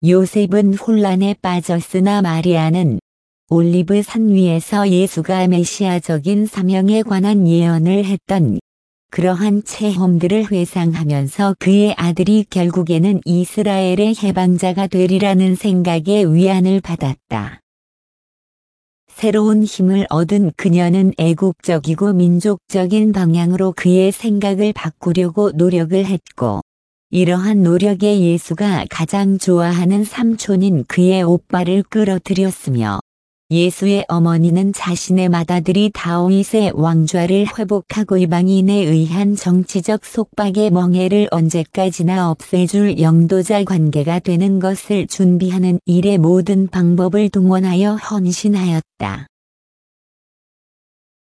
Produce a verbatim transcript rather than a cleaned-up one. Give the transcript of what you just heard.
요셉은 혼란에 빠졌으나 마리아는 올리브 산 위에서 예수가 메시아적인 사명에 관한 예언을 했던 그러한 체험들을 회상하면서 그의 아들이 결국에는 이스라엘의 해방자가 되리라는 생각에 위안을 받았다. 새로운 힘을 얻은 그녀는 애국적이고 민족적인 방향으로 그의 생각을 바꾸려고 노력을 했고, 이러한 노력에 예수가 가장 좋아하는 삼촌인 그의 오빠를 끌어들였으며, 예수의 어머니는 자신의 맏아들이 다윗의 왕좌를 회복하고 이방인에 의한 정치적 속박의 멍해를 언제까지나 없애줄 영도자 관계가 되는 것을 준비하는 일에 모든 방법을 동원하여 헌신하였다.